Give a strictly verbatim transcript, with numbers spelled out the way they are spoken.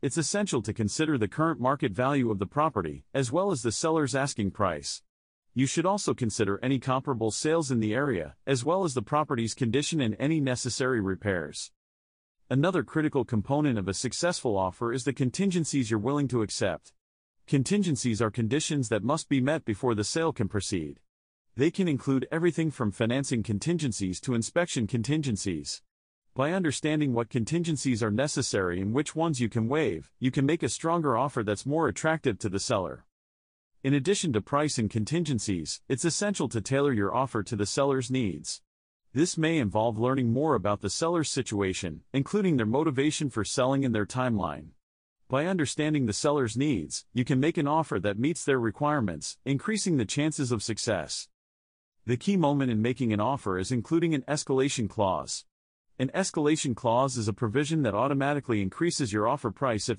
it's essential to consider the current market value of the property, as well as the seller's asking price. You should also consider any comparable sales in the area, as well as the property's condition and any necessary repairs. Another critical component of a successful offer is the contingencies you're willing to accept. Contingencies are conditions that must be met before the sale can proceed. They can include everything from financing contingencies to inspection contingencies. By understanding what contingencies are necessary and which ones you can waive, you can make a stronger offer that's more attractive to the seller. In addition to price and contingencies, it's essential to tailor your offer to the seller's needs. This may involve learning more about the seller's situation, including their motivation for selling and their timeline. By understanding the seller's needs, you can make an offer that meets their requirements, increasing the chances of success. The key moment in making an offer is including an escalation clause. An escalation clause is a provision that automatically increases your offer price if